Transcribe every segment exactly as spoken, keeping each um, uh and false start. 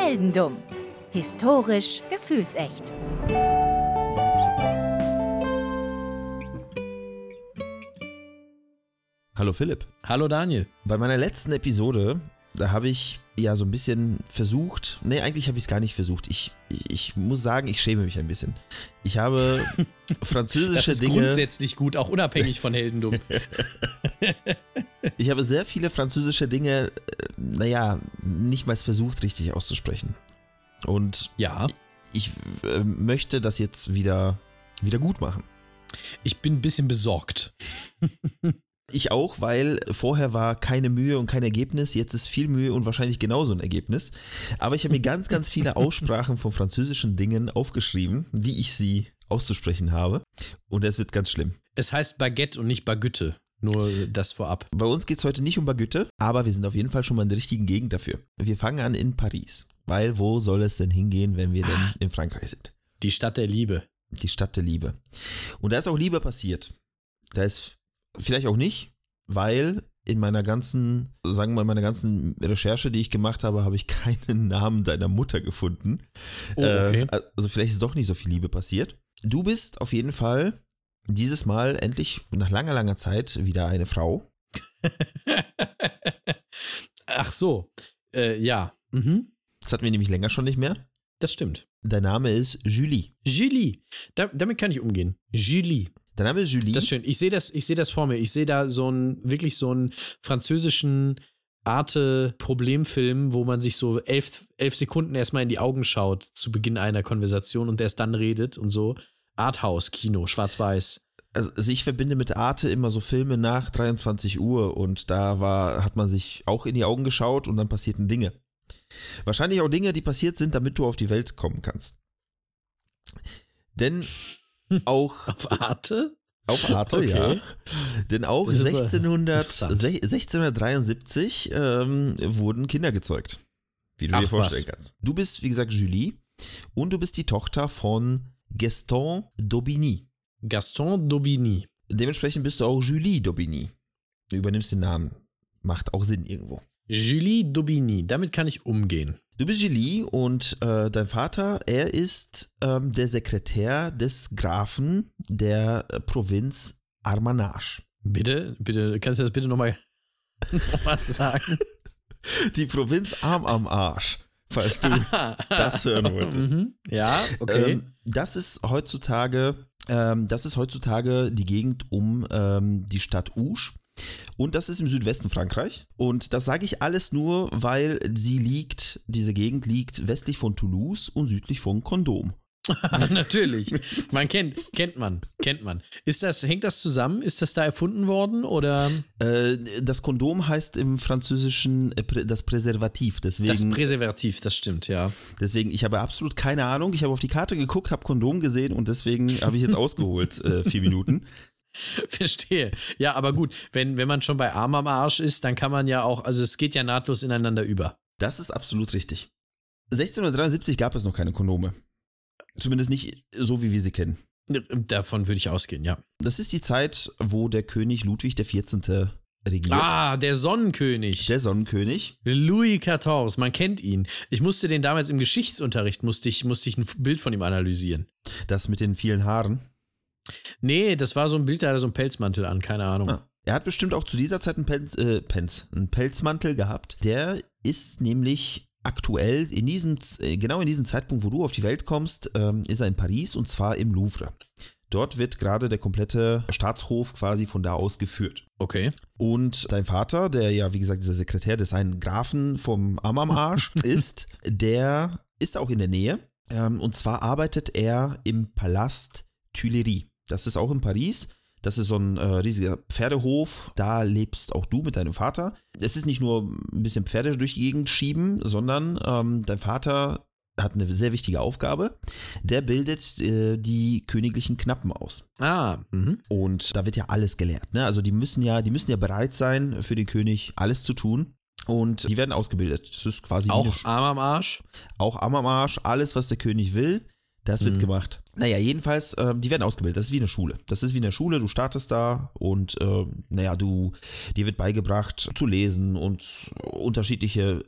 Heldendumm. Historisch gefühlsecht. Hallo Philipp. Hallo Daniel. Bei meiner letzten Episode, da habe ich ja so ein bisschen versucht, nee, eigentlich habe ich es gar nicht versucht. Ich, ich, ich muss sagen, ich schäme mich ein bisschen. Ich habe französische das ist Dinge... grundsätzlich gut, auch unabhängig von Heldendumm. Ich habe sehr viele französische Dinge, naja, nicht mal versucht, richtig auszusprechen. Und ja. ich äh, möchte das jetzt wieder, wieder gut machen. Ich bin ein bisschen besorgt. Ich auch, weil vorher war keine Mühe und kein Ergebnis, jetzt ist viel Mühe und wahrscheinlich genauso ein Ergebnis. Aber ich habe mir ganz, ganz viele Aussprachen von französischen Dingen aufgeschrieben, wie ich sie auszusprechen habe. Und es wird ganz schlimm. Es heißt Baguette und nicht Baguette, nur das vorab. Bei uns geht es heute nicht um Baguette, aber wir sind auf jeden Fall schon mal in der richtigen Gegend dafür. Wir fangen an in Paris, weil wo soll es denn hingehen, wenn wir denn in Frankreich sind? Die Stadt der Liebe. Die Stadt der Liebe. Und da ist auch Liebe passiert. Da ist vielleicht auch nicht, weil in meiner ganzen, sagen wir mal, meiner ganzen Recherche, die ich gemacht habe, habe ich keinen Namen deiner Mutter gefunden. Oh, okay. Äh, also vielleicht ist doch nicht so viel Liebe passiert. Du bist auf jeden Fall dieses Mal endlich nach langer, langer Zeit wieder eine Frau. Ach so, äh, ja. Mhm. Das hatten wir nämlich länger schon nicht mehr. Das stimmt. Dein Name ist Julie. Julie, da, damit kann ich umgehen. Julie. Dein Name ist Julie. Das ist schön. Ich sehe das, ich sehe das vor mir. Ich sehe da so einen, wirklich so einen französischen Arte-Problemfilm, wo man sich so elf, elf Sekunden erstmal in die Augen schaut zu Beginn einer Konversation und erst dann redet und so. Arthouse-Kino, schwarz-weiß. Also ich verbinde mit Arte immer so Filme nach dreiundzwanzig Uhr und da war, hat man sich auch in die Augen geschaut und dann passierten Dinge. Wahrscheinlich auch Dinge, die passiert sind, damit du auf die Welt kommen kannst. Denn auch... Auf Arte? Auf Arte, okay. Ja. Denn auch sechzehnhundert, sechzehnhundertdreiundsiebzig ähm, wurden Kinder gezeugt. Wie du Ach, dir vorstellen was. kannst. Du bist, wie gesagt, Julie und du bist die Tochter von Gaston d'Aubigny. Gaston d'Aubigny. Dementsprechend bist du auch Julie d'Aubigny. Du übernimmst den Namen. Macht auch Sinn irgendwo. Julie d'Aubigny, damit kann ich umgehen. Du bist Julie und äh, dein Vater, er ist ähm, der Sekretär des Grafen der äh, Provinz Armanage. Bitte, bitte, kannst du das bitte nochmal noch mal sagen? Die Provinz Arm am Arsch, falls du das hören wolltest. Mhm. Ja, okay. Ähm, das ist heutzutage, ähm, das ist heutzutage die Gegend um ähm, die Stadt Ouche. Und das ist im Südwesten Frankreich. Und das sage ich alles nur, weil sie liegt, diese Gegend liegt westlich von Toulouse und südlich von Condom. Natürlich. Man kennt, kennt man, kennt man. Ist das, hängt das zusammen? Ist das da erfunden worden oder? Äh, das Kondom heißt im Französischen äh, das Präservativ. Deswegen, das Präservativ, das stimmt, ja. Deswegen, ich habe absolut keine Ahnung. Ich habe auf die Karte geguckt, habe Kondom gesehen und deswegen habe ich jetzt ausgeholt, äh, vier Minuten. Verstehe. Ja, aber gut, wenn, wenn man schon bei Arm am Arsch ist, dann kann man ja auch, also es geht ja nahtlos ineinander über. Das ist absolut richtig. sechzehnhundertdreiundsiebzig gab es noch keine Kondome. Zumindest nicht so, wie wir sie kennen. Davon würde ich ausgehen, ja. Das ist die Zeit, wo der König Ludwig der vierzehnte regiert. Ah, der Sonnenkönig. Der Sonnenkönig. Louis der vierzehnte, man kennt ihn. Ich musste den damals im Geschichtsunterricht, musste ich, musste ich ein Bild von ihm analysieren. Das mit den vielen Haaren? Nee, das war so ein Bild, da hat er so einen Pelzmantel an, keine Ahnung. Ah, er hat bestimmt auch zu dieser Zeit einen, Pelz, äh, Pelz, einen Pelzmantel gehabt. Der ist nämlich aktuell, in diesem, genau in diesem Zeitpunkt, wo du auf die Welt kommst, ähm, ist er in Paris und zwar im Louvre. Dort wird gerade der komplette Staatshof quasi von da aus geführt. Okay. Und dein Vater, der ja, wie gesagt, dieser Sekretär des einen Grafen vom Arm am Arsch ist, der ist auch in der Nähe. Ähm, und zwar arbeitet er im Palast Tuileries. Das ist auch in Paris. Das ist so ein äh, riesiger Pferdehof. Da lebst auch du mit deinem Vater. Es ist nicht nur ein bisschen Pferde durch die Gegend schieben, sondern ähm, dein Vater hat eine sehr wichtige Aufgabe. Der bildet äh, die königlichen Knappen aus. Ah. Mhm. Und da wird ja alles gelehrt. Ne? Also die müssen ja, die müssen ja bereit sein, für den König alles zu tun. Und die werden ausgebildet. Das ist quasi auch Arm am Arsch. Auch Arm am Arsch. Alles, was der König will. Das wird mhm. gemacht. Naja, jedenfalls, ähm, die werden ausgebildet. Das ist wie eine Schule. Das ist wie eine Schule, du startest da und äh, naja, du, dir wird beigebracht zu lesen und unterschiedliche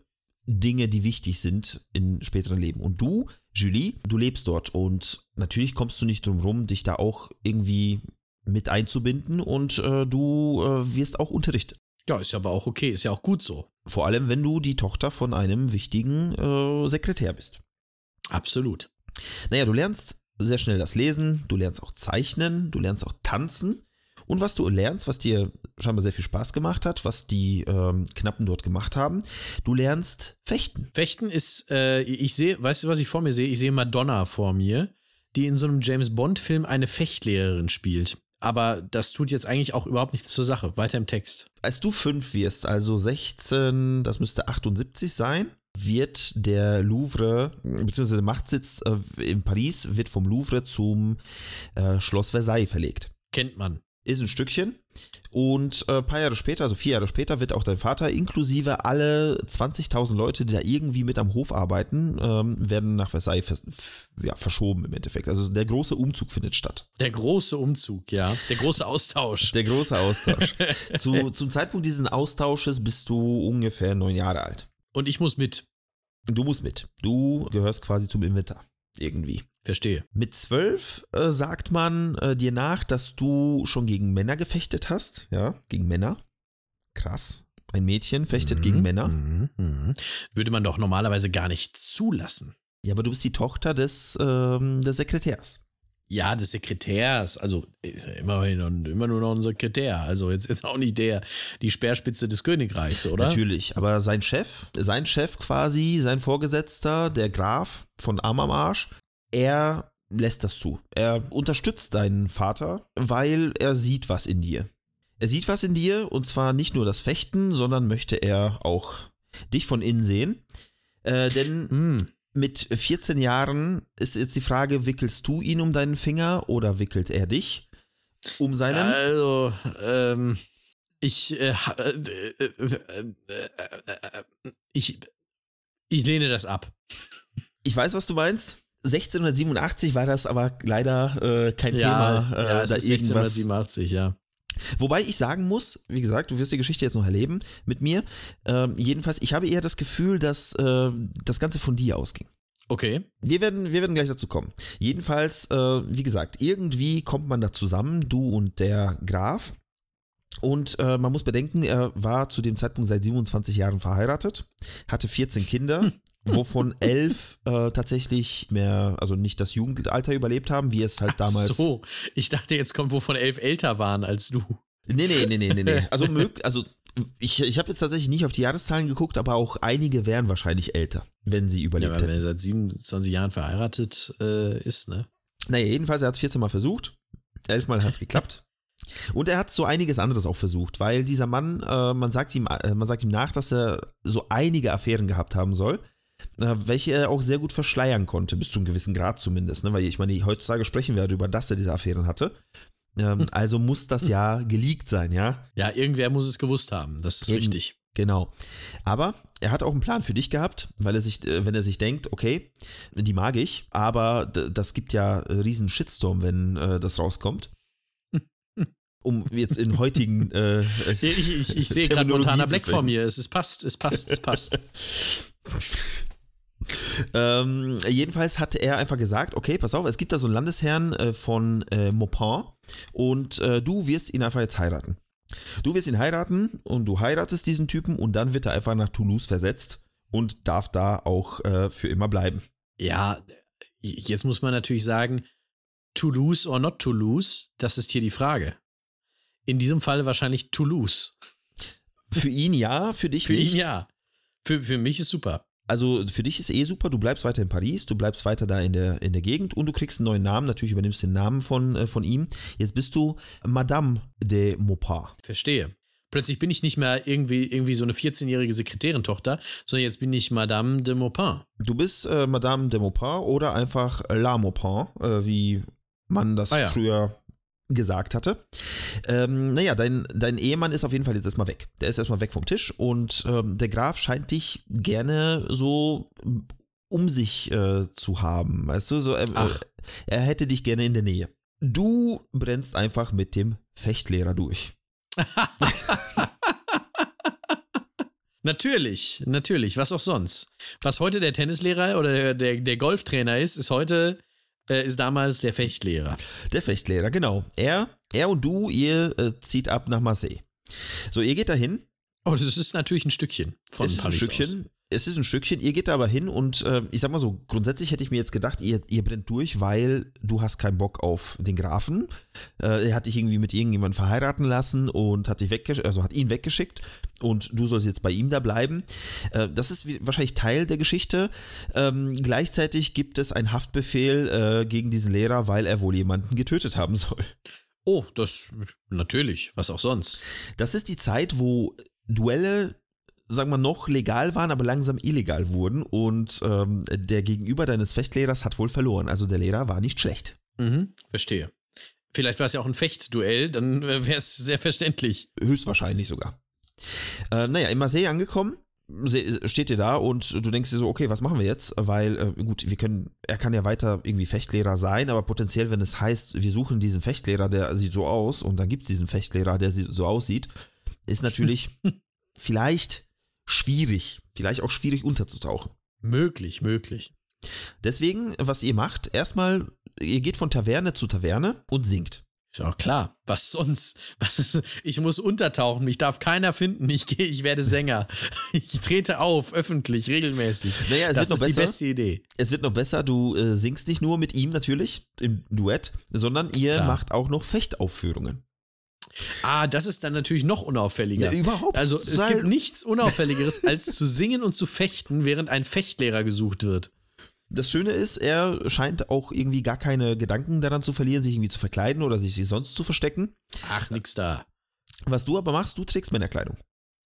Dinge, die wichtig sind in späteren Leben. Und du, Julie, du lebst dort und natürlich kommst du nicht drum rum, dich da auch irgendwie mit einzubinden und äh, du äh, wirst auch unterrichtet. Ja, ist ja aber auch okay, ist ja auch gut so. Vor allem, wenn du die Tochter von einem wichtigen äh, Sekretär bist. Absolut. Naja, du lernst sehr schnell das Lesen, du lernst auch Zeichnen, du lernst auch Tanzen. Und was du lernst, was dir scheinbar sehr viel Spaß gemacht hat, was die ähm, Knappen dort gemacht haben, du lernst Fechten. Fechten ist, äh, ich sehe, weißt du, was ich vor mir sehe? Ich sehe Madonna vor mir, die in so einem James-Bond-Film eine Fechtlehrerin spielt. Aber das tut jetzt eigentlich auch überhaupt nichts zur Sache. Weiter im Text. Als du fünf wirst, also sechzehn, das müsste achtundsiebzig sein, wird der Louvre, beziehungsweise der Machtsitz äh, in Paris, wird vom Louvre zum äh, Schloss Versailles verlegt. Kennt man. Ist ein Stückchen. Und ein äh, paar Jahre später, also vier Jahre später, wird auch dein Vater inklusive alle zwanzigtausend Leute, die da irgendwie mit am Hof arbeiten, ähm, werden nach Versailles vers- f- ja, verschoben im Endeffekt. Also der große Umzug findet statt. Der große Umzug, ja. Der große Austausch. Der große Austausch. Zu, zum Zeitpunkt dieses Austausches bist du ungefähr neun Jahre alt. Und ich muss mit. Du musst mit. Du gehörst quasi zum Inventar. Irgendwie. Verstehe. Mit zwölf äh, sagt man äh, dir nach, dass du schon gegen Männer gefechtet hast. Ja, gegen Männer. Krass. Ein Mädchen fechtet mhm, gegen Männer. Mhm, mhm. Würde man doch normalerweise gar nicht zulassen. Ja, aber du bist die Tochter des, ähm, des Sekretärs. Ja, des Sekretärs. Also ist ja immerhin immer nur noch ein Sekretär. Also jetzt ist auch nicht der, die Speerspitze des Königreichs, oder? Natürlich, aber sein Chef, sein Chef quasi, sein Vorgesetzter, der Graf von Arm am Arsch, er lässt das zu. Er unterstützt deinen Vater, weil er sieht was in dir. Er sieht was in dir und zwar nicht nur das Fechten, sondern möchte er auch dich von innen sehen. Äh, denn mm. mit vierzehn Jahren ist jetzt die Frage, wickelst du ihn um deinen Finger oder wickelt er dich um seinen? Also, ähm, ich, äh, äh, äh, äh, äh, ich, ich lehne das ab. Ich weiß, was du meinst. sechzehnhundertsiebenundachtzig war das aber leider äh, kein ja, Thema. Äh, ja, es da ist irgendwas. sechzehnhundertsiebenundachtzig, ja. Wobei ich sagen muss, wie gesagt, du wirst die Geschichte jetzt noch erleben mit mir. Äh, jedenfalls, ich habe eher das Gefühl, dass äh, das Ganze von dir ausging. Okay. Wir werden, wir werden gleich dazu kommen. Jedenfalls, äh, wie gesagt, irgendwie kommt man da zusammen, du und der Graf. Und äh, man muss bedenken, er war zu dem Zeitpunkt seit siebenundzwanzig Jahren verheiratet, hatte vierzehn Kinder. Wovon elf äh, tatsächlich mehr, also nicht das Jugendalter überlebt haben, wie es halt damals. Ach so, ich dachte, jetzt kommt, wovon elf älter waren als du. Nee, nee, nee, nee, nee, nee. Also, mög- also ich, ich habe jetzt tatsächlich nicht auf die Jahreszahlen geguckt, aber auch einige wären wahrscheinlich älter, wenn sie überlebt ja, weil hätten. er seit siebenundzwanzig Jahren verheiratet äh, ist, ne? Naja, jedenfalls, er hat es vierzehn Mal versucht. Elfmal hat es geklappt. Und er hat so einiges anderes auch versucht, weil dieser Mann, äh, man sagt ihm, äh, man sagt ihm nach, dass er so einige Affären gehabt haben soll. Welche er auch sehr gut verschleiern konnte, bis zu einem gewissen Grad zumindest, ne? Weil ich meine, heutzutage sprechen wir darüber, dass er diese Affären hatte. Ähm, also muss das ja geleakt sein, ja? Ja, irgendwer muss es gewusst haben, das ist Eben, richtig. Genau. Aber er hat auch einen Plan für dich gehabt, weil er sich, wenn er sich denkt, okay, die mag ich, aber das gibt ja einen riesen Shitstorm, wenn äh, das rauskommt. Um jetzt in heutigen äh, Ich, ich, ich sehe gerade Montana Black vor mir, es ist, passt, es passt, es passt. Ähm, jedenfalls hatte er einfach gesagt, okay, pass auf, es gibt da so einen Landesherrn äh, von äh, Maupin und äh, du wirst ihn einfach jetzt heiraten. Du wirst ihn heiraten und du heiratest diesen Typen und dann wird er einfach nach Toulouse versetzt und darf da auch äh, für immer bleiben. Ja, jetzt muss man natürlich sagen, Toulouse or not Toulouse, das ist hier die Frage. In diesem Fall wahrscheinlich Toulouse. Für ihn ja, für dich für nicht. Für ihn ja. Für, für mich ist super. Also für dich ist eh super, du bleibst weiter in Paris, du bleibst weiter da in der, in der Gegend und du kriegst einen neuen Namen, natürlich übernimmst den Namen von, äh, von ihm. Jetzt bist du Madame de Maupin. Verstehe. Plötzlich bin ich nicht mehr irgendwie, irgendwie so eine vierzehnjährige Sekretärentochter, sondern jetzt bin ich Madame de Maupin. Du bist äh, Madame de Maupin oder einfach La Maupin, äh, wie man das ah, ja. früher gesagt hatte. Ähm, naja, dein, dein Ehemann ist auf jeden Fall jetzt erstmal weg. Der ist erstmal weg vom Tisch und ähm, der Graf scheint dich gerne so um sich äh, zu haben. Weißt du, so, äh, Ach. er hätte dich gerne in der Nähe. Du brennst einfach mit dem Fechtlehrer durch. Natürlich, natürlich, was auch sonst. Was heute der Tennislehrer oder der, der, der Golftrainer ist, ist heute, äh, ist damals der Fechtlehrer. Der Fechtlehrer, genau. Er, er und du, ihr äh, zieht ab nach Marseille. So, ihr geht dahin. Oh, das ist natürlich ein Stückchen von es ist Paris ein Stückchen, aus. Es ist ein Stückchen, ihr geht da aber hin und äh, ich sag mal so, grundsätzlich hätte ich mir jetzt gedacht, ihr, ihr brennt durch, weil du hast keinen Bock auf den Grafen. Äh, er hat dich irgendwie mit irgendjemandem verheiraten lassen und hat dich weggesch- also hat ihn weggeschickt und du sollst jetzt bei ihm da bleiben. Äh, das ist wie, wahrscheinlich Teil der Geschichte. Ähm, gleichzeitig gibt es einen Haftbefehl äh, gegen diesen Lehrer, weil er wohl jemanden getötet haben soll. Oh, das, natürlich, was auch sonst. Das ist die Zeit, wo Duelle, sagen wir, noch legal waren, aber langsam illegal wurden und ähm, der Gegenüber deines Fechtlehrers hat wohl verloren. Also der Lehrer war nicht schlecht. Mhm, verstehe. Vielleicht war es ja auch ein Fechtduell, dann äh, wäre es sehr verständlich. Höchstwahrscheinlich sogar. Äh, naja, in Marseille angekommen, steht ihr da und du denkst dir so, okay, was machen wir jetzt? Weil, äh, gut, wir können, er kann ja weiter irgendwie Fechtlehrer sein, aber potenziell, wenn es heißt, wir suchen diesen Fechtlehrer, der sieht so aus und dann gibt es diesen Fechtlehrer, der so aussieht, ist natürlich vielleicht schwierig, vielleicht auch schwierig unterzutauchen. Möglich, möglich. Deswegen, was ihr macht, erstmal, ihr geht von Taverne zu Taverne und singt. Ist ja klar, was sonst? Was ist, ich muss untertauchen, mich darf keiner finden, ich gehe, ich werde Sänger. Ich trete auf, öffentlich, regelmäßig. Naja, es das wird noch ist besser. die beste Idee. Es wird noch besser, du äh, singst nicht nur mit ihm natürlich, im Duett, sondern ihr Klar. macht auch noch Fechtaufführungen. Ah, das ist dann natürlich noch unauffälliger. Ja, überhaupt. Also es Weil- gibt nichts Unauffälligeres, als zu singen und zu fechten, während ein Fechtlehrer gesucht wird. Das Schöne ist, er scheint auch irgendwie gar keine Gedanken daran zu verlieren, sich irgendwie zu verkleiden oder sich sonst zu verstecken. Ach, nix da. Was du aber machst, du trägst Männerkleidung.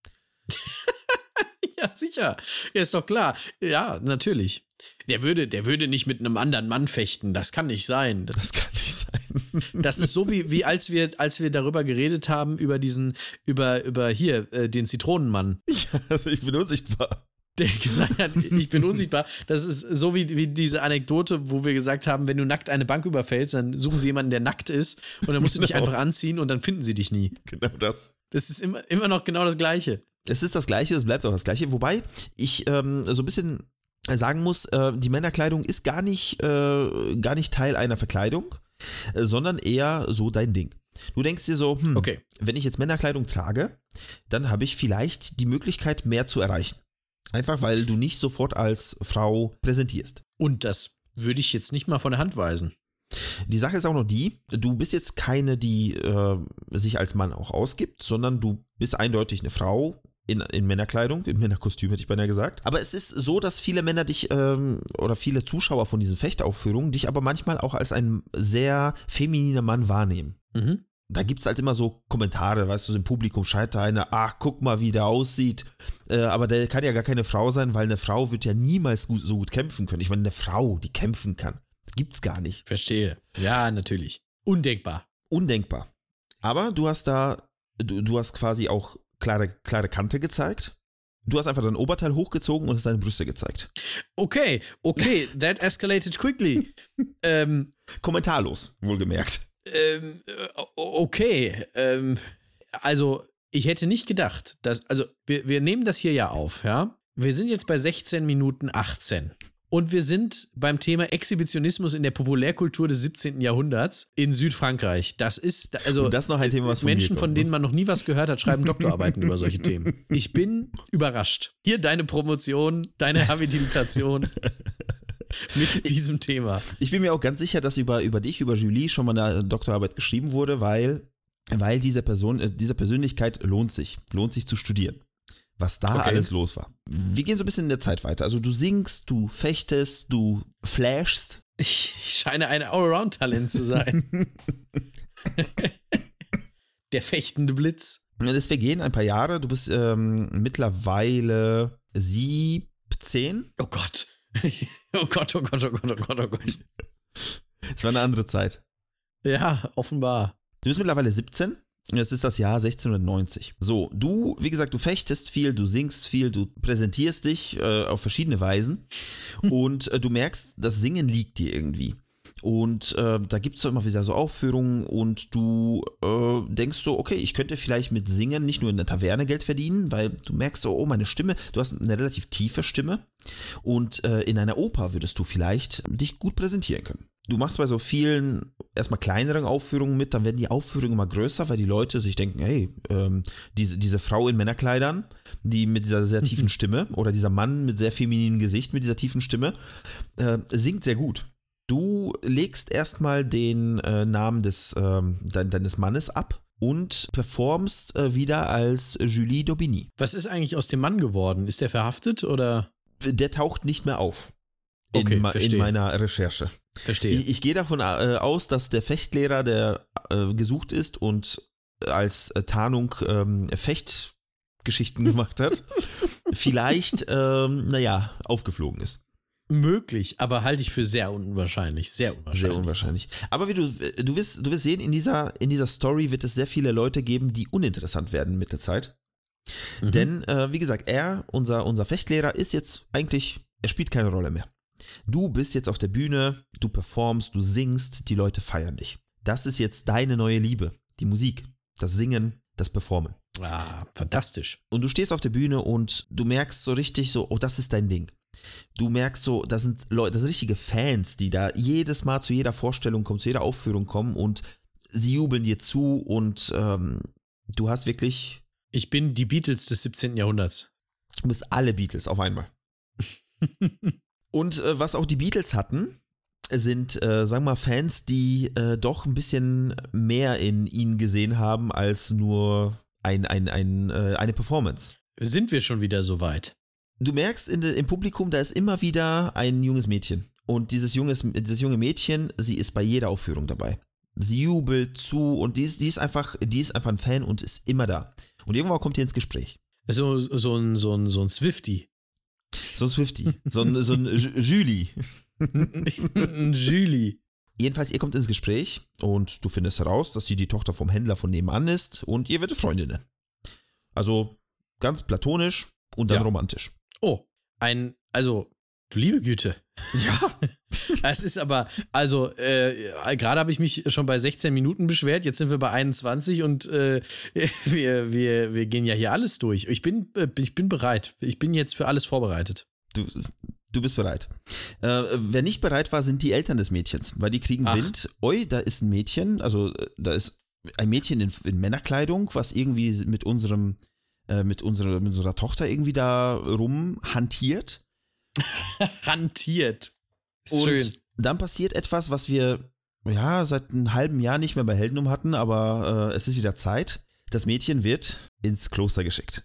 Ja, sicher. Ja, ist doch klar. Ja, natürlich. Der würde, der würde nicht mit einem anderen Mann fechten. Das kann nicht sein. Das, Das kann nicht sein. das ist so wie, wie als wir, als wir darüber geredet haben, über diesen, über, über hier, äh, den Zitronenmann. Ja, also ich bin unsichtbar. Der gesagt hat, ich bin unsichtbar. Das ist so wie, wie diese Anekdote, wo wir gesagt haben, wenn du nackt eine Bank überfällst, dann suchen sie jemanden, der nackt ist und dann musst du dich Genau. einfach anziehen und dann finden sie dich nie. Genau das. Das ist immer, immer noch genau das Gleiche. Es ist das Gleiche, es bleibt auch das Gleiche. Wobei ich ähm, so ein bisschen sagen muss, äh, die Männerkleidung ist gar nicht, äh, gar nicht Teil einer Verkleidung, äh, sondern eher so dein Ding. Du denkst dir so, hm, Okay. wenn ich jetzt Männerkleidung trage, dann habe ich vielleicht die Möglichkeit, mehr zu erreichen. Einfach, weil du nicht sofort als Frau präsentierst. Und das würde ich jetzt nicht mal von der Hand weisen. Die Sache ist auch noch die, du bist jetzt keine, die äh, sich als Mann auch ausgibt, sondern du bist eindeutig eine Frau in, in Männerkleidung, in Männerkostüm hätte ich beinahe gesagt. Aber es ist so, dass viele Männer dich ähm, oder viele Zuschauer von diesen Fechtaufführungen dich aber manchmal auch als ein sehr femininer Mann wahrnehmen. Mhm. Da gibt es halt immer so Kommentare, weißt du, so im Publikum schreit da einer, ach, guck mal, wie der aussieht. Äh, aber der kann ja gar keine Frau sein, weil eine Frau wird ja niemals gut, so gut kämpfen können. Ich meine, eine Frau, die kämpfen kann, das gibt's gar nicht. Verstehe. Ja, natürlich. Undenkbar. Undenkbar. Aber du hast da, du, du hast quasi auch klare, klare Kante gezeigt. Du hast einfach dein Oberteil hochgezogen und hast deine Brüste gezeigt. Okay, okay, that escalated quickly. ähm, Kommentarlos, wohlgemerkt. ähm, äh, okay, ähm, also ich hätte nicht gedacht, dass, also wir, wir nehmen das hier ja auf, ja. Wir sind jetzt bei sechzehn Minuten achtzehn. Und wir sind beim Thema Exhibitionismus in der Populärkultur des siebzehnten. Jahrhunderts in Südfrankreich. Das ist, also Und das ist noch ein Thema, was von mir Menschen, kommt, von ne? denen man noch nie was gehört hat, schreiben Doktorarbeiten über solche Themen. Ich bin überrascht. Hier deine Promotion, deine Habilitation mit diesem Thema. Ich bin mir auch ganz sicher, dass über, über dich, über Julie schon mal eine Doktorarbeit geschrieben wurde, weil, weil diese Person, äh, diese Persönlichkeit lohnt sich, lohnt sich zu studieren. Was da Okay. alles los war. Wir gehen so ein bisschen in der Zeit weiter. Also du singst, du fechtest, du flashst. Ich scheine ein Allround-Talent zu sein. Der fechtende Blitz. Es vergehen ein paar Jahre. Du bist ähm, mittlerweile siebzehn. Oh Gott. Oh Gott, oh Gott, oh Gott, oh Gott, oh Gott. Es war eine andere Zeit. Ja, offenbar. Du bist mittlerweile siebzehn. Es ist das Jahr sechzehnhundertneunzig. So, du, wie gesagt, du fechtest viel, du singst viel, du präsentierst dich äh, auf verschiedene Weisen und äh, du merkst, das Singen liegt dir irgendwie. Und äh, da gibt es immer wieder so Aufführungen und du äh, denkst so, okay, ich könnte vielleicht mit Singen nicht nur in der Taverne Geld verdienen, weil du merkst so, oh, meine Stimme, du hast eine relativ tiefe Stimme und äh, in einer Oper würdest du vielleicht dich gut präsentieren können. Du machst bei so vielen erstmal kleineren Aufführungen mit, dann werden die Aufführungen immer größer, weil die Leute sich denken, hey, ähm, diese, diese Frau in Männerkleidern, die mit dieser sehr tiefen Stimme oder dieser Mann mit sehr femininem Gesicht mit dieser tiefen Stimme, äh, singt sehr gut. Du legst erstmal den äh, Namen des, äh, de- deines Mannes ab und performst äh, wieder als Julie d'Aubigny. Was ist eigentlich aus dem Mann geworden? Ist der verhaftet oder? Der taucht nicht mehr auf in, Okay, ma- in verstehe. meiner Recherche. Verstehe. Ich, ich gehe davon äh, aus, dass der Fechtlehrer, der äh, gesucht ist und als äh, Tarnung ähm, Fechtgeschichten gemacht hat, vielleicht, ähm, naja, aufgeflogen ist. Möglich, aber halte ich für sehr unwahrscheinlich. Sehr unwahrscheinlich. Sehr unwahrscheinlich. Aber wie du, du wirst, du wirst sehen, in dieser, in dieser Story wird es sehr viele Leute geben, die uninteressant werden mit der Zeit. Mhm. Denn, äh, wie gesagt, er, unser, unser Fechtlehrer, ist jetzt eigentlich, er spielt keine Rolle mehr. Du bist jetzt auf der Bühne, du performst, du singst, die Leute feiern dich. Das ist jetzt deine neue Liebe, die Musik, das Singen, das Performen. Ah, fantastisch. Und du stehst auf der Bühne und du merkst so richtig so, oh, das ist dein Ding. Du merkst so, das sind Leute, das sind richtige Fans, die da jedes Mal zu jeder Vorstellung kommen, zu jeder Aufführung kommen und sie jubeln dir zu und ähm, du hast wirklich, Ich bin die Beatles des siebzehnten. Jahrhunderts. du bist alle Beatles auf einmal. Und äh, was auch die Beatles hatten, sind, äh, sagen wir mal, Fans, die äh, doch ein bisschen mehr in ihnen gesehen haben als nur ein, ein, ein, äh, eine Performance. Sind wir schon wieder so weit? Du merkst in de, im Publikum, da ist immer wieder ein junges Mädchen. Und dieses, junges, dieses junge Mädchen, sie ist bei jeder Aufführung dabei. Sie jubelt zu und die ist, die ist, einfach, die ist einfach ein Fan und ist immer da. Und irgendwann kommt ihr ins Gespräch. So, so ein, so ein, so ein Swiftie. So ein Swiftie, so ein, so ein J- Julie. Ein Julie. Jedenfalls, ihr kommt ins Gespräch und du findest heraus, dass sie die Tochter vom Händler von nebenan ist und ihr werdet Freundinnen. Also ganz platonisch und dann Ja. romantisch. Oh, ein, also, du liebe Güte. Ja. Es ist aber, also, äh, gerade habe ich mich schon bei sechzehn Minuten beschwert, jetzt sind wir bei einundzwanzig und äh, wir, wir, wir gehen ja hier alles durch. Ich bin, äh, ich bin bereit. Ich bin jetzt für alles vorbereitet. Du, du bist bereit. Äh, wer nicht bereit war, sind die Eltern des Mädchens, weil die kriegen Ach. Wind. Oi, da ist ein Mädchen, also äh, da ist ein Mädchen in, in Männerkleidung, was irgendwie mit unserem, äh, mit unserer, mit unserer Tochter irgendwie da rumhantiert. Hantiert. Ist Und schön. dann passiert etwas, was wir ja seit einem halben Jahr nicht mehr bei Heldenum hatten, aber äh, es ist wieder Zeit. Das Mädchen wird ins Kloster geschickt.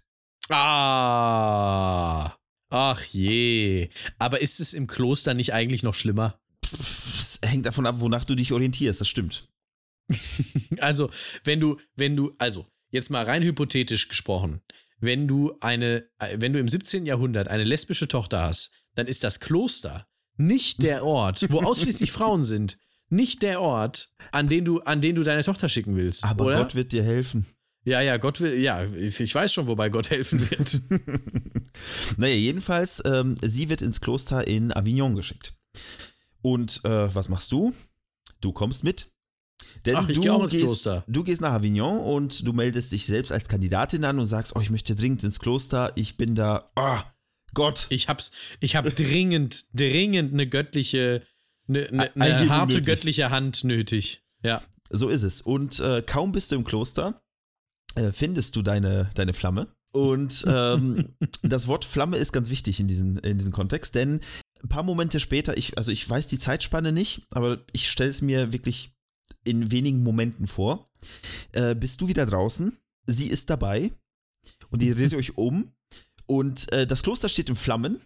Ah. Ach je. Aber ist es im Kloster nicht eigentlich noch schlimmer? Es hängt davon ab, wonach du dich orientierst, das stimmt. Also, wenn du, wenn du, also, jetzt mal rein hypothetisch gesprochen, wenn du eine, wenn du im siebzehnten. Jahrhundert eine lesbische Tochter hast, dann ist das Kloster nicht der Ort, wo ausschließlich Frauen sind, nicht der Ort, an den du, an den du deine Tochter schicken willst. Aber oder? Gott wird dir helfen. Ja, ja, Gott will, ja, ich weiß schon, wobei Gott helfen wird. Naja, jedenfalls, ähm, sie wird ins Kloster in Avignon geschickt. Und äh, was machst du? Du kommst mit. Denn Ach, ich du geh auch ins gehst, Kloster. Du gehst nach Avignon und du meldest dich selbst als Kandidatin an und sagst, oh, ich möchte dringend ins Kloster, ich bin da, oh, Gott. Ich hab's, ich hab dringend, dringend eine göttliche, eine, eine, eine Eingebung harte nötig. göttliche Hand nötig. Ja. So ist es. Und äh, kaum bist du im Kloster, äh, findest du deine, deine Flamme. Und ähm, das Wort Flamme ist ganz wichtig in diesem in diesem Kontext, denn ein paar Momente später, ich, also ich weiß die Zeitspanne nicht, aber ich stelle es mir wirklich in wenigen Momenten vor, äh, bist du wieder draußen, sie ist dabei und ihr dreht euch um und äh, das Kloster steht in Flammen.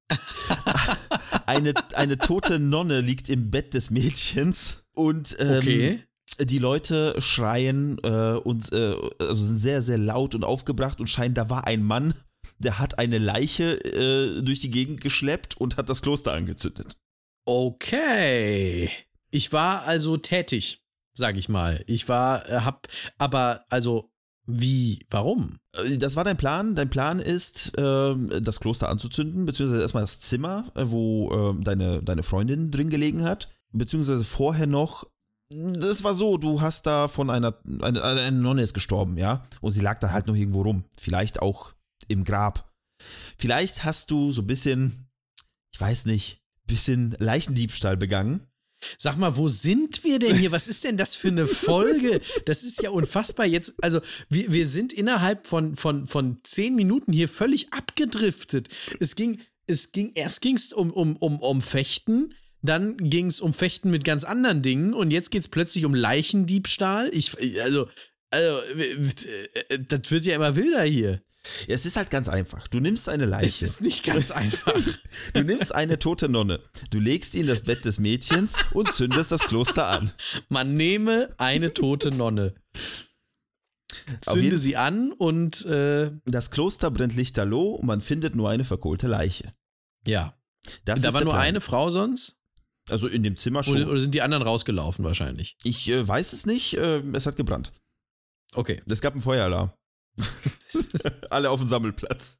eine, eine tote Nonne liegt im Bett des Mädchens und ähm, Okay. die Leute schreien äh, und äh, also sind sehr, sehr laut und aufgebracht und scheinen, da war ein Mann, der hat eine Leiche äh, durch die Gegend geschleppt und hat das Kloster angezündet. Okay. Ich war also tätig, sag ich mal. Ich war, äh, hab, aber, also, wie, warum? Äh, Das war dein Plan. Dein Plan ist, äh, das Kloster anzuzünden, beziehungsweise erstmal das Zimmer, äh, wo äh, deine, deine Freundin drin gelegen hat. beziehungsweise vorher noch, das war so, du hast da von einer, eine, eine Nonne ist gestorben, ja, und sie lag da halt noch irgendwo rum, vielleicht auch im Grab. Vielleicht hast du so ein bisschen, ich weiß nicht, bisschen Leichendiebstahl begangen. Sag mal, wo sind wir denn hier? Was ist denn das für eine Folge? Das ist ja unfassbar jetzt. Also, wir, wir sind innerhalb von, von, von zehn Minuten hier völlig abgedriftet. Es ging, es ging, erst ging es um, um, um, um Fechten, dann ging es um Fechten mit ganz anderen Dingen und jetzt geht es plötzlich um Leichendiebstahl. Ich, also, also, das wird ja immer wilder hier. Ja, es ist halt ganz einfach. Du nimmst eine Leiche. Es ist nicht ganz einfach. Du nimmst eine tote Nonne, du legst sie in das Bett des Mädchens und zündest das Kloster an. Man nehme eine tote Nonne, zünde sie an und äh, das Kloster brennt lichterloh und man findet nur eine verkohlte Leiche. Ja. Das da ist war der nur Plan. eine Frau sonst? Also in dem Zimmer schon. Oder, oder sind die anderen rausgelaufen wahrscheinlich? Ich äh, weiß es nicht, äh, es hat gebrannt. Okay. Es gab einen Feueralarm. Alle auf dem Sammelplatz.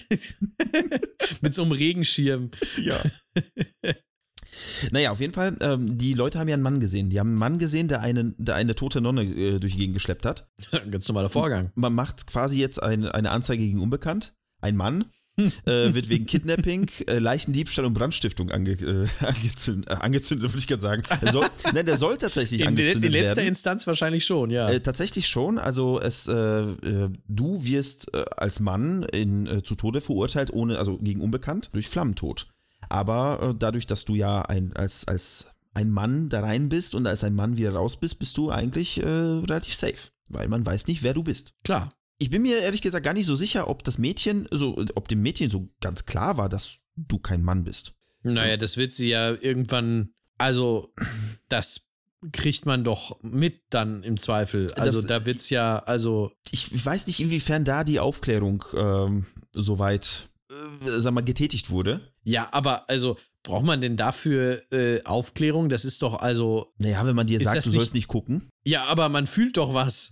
Mit so einem Regenschirm. Ja. Naja, auf jeden Fall, ähm, die Leute haben ja einen Mann gesehen. Die haben einen Mann gesehen, der eine, der eine tote Nonne äh, durch die Gegend geschleppt hat. Ein ganz normaler Vorgang. Man macht quasi jetzt eine, eine Anzeige gegen Unbekannt. Ein Mann äh, wird wegen Kidnapping, äh, Leichendiebstahl und Brandstiftung ange, äh, angezündet, äh, angezündet, würde ich gerade sagen. Er soll, nein, der soll tatsächlich in, angezündet werden. In letzter werden. Instanz wahrscheinlich schon, ja. Äh, tatsächlich schon. Also es, äh, äh, du wirst äh, als Mann in, äh, zu Tode verurteilt, ohne, also gegen Unbekannt, durch Flammentod. Aber äh, dadurch, dass du ja ein, als, als ein Mann da rein bist und als ein Mann wieder raus bist, bist du eigentlich äh, relativ safe. Weil man weiß nicht, wer du bist. Klar. Ich bin mir ehrlich gesagt gar nicht so sicher, ob das Mädchen, so, ob dem Mädchen so ganz klar war, dass du kein Mann bist. Naja, das wird sie ja irgendwann, also das kriegt man doch mit dann im Zweifel. Also das, da wird's ja, also. Ich weiß nicht, inwiefern da die Aufklärung ähm, soweit, äh, sag mal, getätigt wurde. Ja, aber also braucht man denn dafür äh, Aufklärung? Das ist doch also. Naja, wenn man dir sagt, du nicht, sollst nicht gucken. Ja, aber man fühlt doch was.